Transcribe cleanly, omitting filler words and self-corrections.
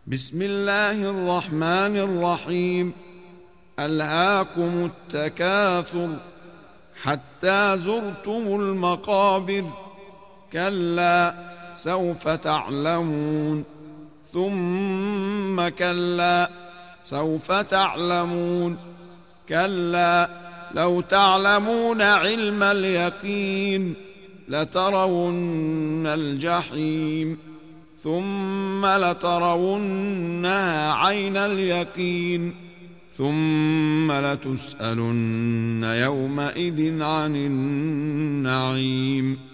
بسم الله الرحمن الرحيم. ألهاكم التكاثر حتى زرتم المقابر، كلا سوف تعلمون، ثم كلا سوف تعلمون، كلا لو تعلمون علم اليقين لترون الجحيم، ثم لترونها عين اليقين، ثم لتسألن يومئذ عن النعيم.